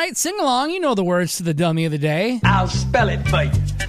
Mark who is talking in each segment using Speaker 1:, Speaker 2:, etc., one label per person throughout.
Speaker 1: right, sing along. You know the words to the dummy of the day.
Speaker 2: I'll spell it for you.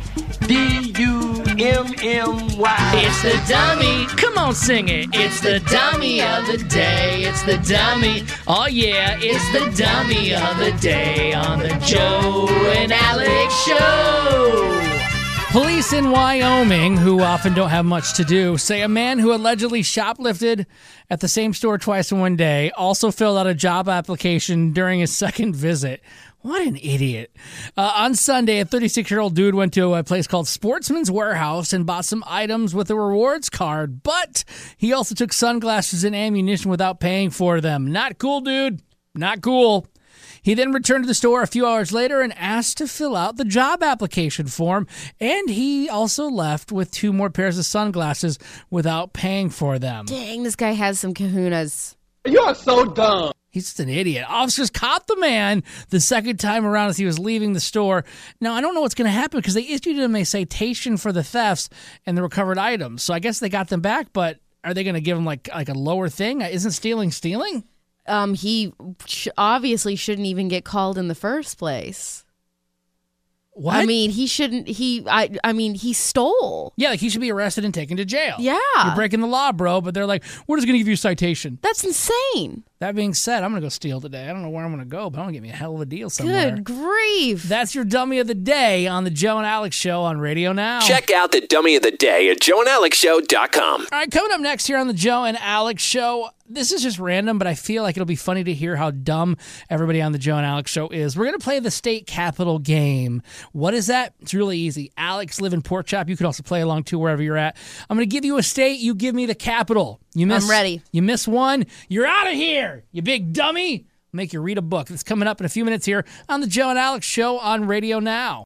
Speaker 2: D-U-M-M-Y.
Speaker 3: It's the dummy. Come on, sing it. It's the dummy of the day. It's the dummy. Oh, yeah, it's the dummy of the day on the Joe and Alex Show.
Speaker 1: Police in Wyoming, who often don't have much to do, say a man who allegedly shoplifted at the same store twice in one day also filled out a job application during his second visit. What an idiot. On Sunday, a 36-year-old dude went to a place called Sportsman's Warehouse and bought some items with a rewards card, but he also took sunglasses and ammunition without paying for them. Not cool, dude. Not cool. He then returned to the store a few hours later and asked to fill out the job application form, and he also left with 2 more pairs of sunglasses without paying for them.
Speaker 4: Dang, this guy has some kahunas.
Speaker 2: You're so dumb.
Speaker 1: He's just an idiot. Officers caught the man the second time around as he was leaving the store. Now, I don't know what's going to happen because they issued him a citation for the thefts and the recovered items. So I guess they got them back, but are they going to give him like a lower thing? Isn't stealing?
Speaker 4: He obviously shouldn't even get called in the first place.
Speaker 1: What?
Speaker 4: I mean, he shouldn't. He stole.
Speaker 1: Yeah, like he should be arrested and taken to jail.
Speaker 4: Yeah.
Speaker 1: You're breaking the law, bro, but they're like, we're just going to give you a citation.
Speaker 4: That's insane.
Speaker 1: That being said, I'm going to go steal today. I don't know where I'm going to go, but I'm going to get me a hell of a deal somewhere.
Speaker 4: Good grief.
Speaker 1: That's your Dummy of the Day on the Joe and Alex Show on Radio Now.
Speaker 5: Check out the Dummy of the Day at joeandalexshow.com.
Speaker 1: All right, coming up next here on the Joe and Alex Show, this is just random, but I feel like it'll be funny to hear how dumb everybody on the Joe and Alex Show is. We're going to play the state capital game. What is that? It's really easy. Alex live in Pork Chop. You can also play along too wherever you're at. I'm going to give you a state. You give me the capital.
Speaker 4: I'm ready.
Speaker 1: You miss one, you're out of here, you big dummy. Make you read a book. It's coming up in a few minutes here on the Joe and Alex Show on Radio Now.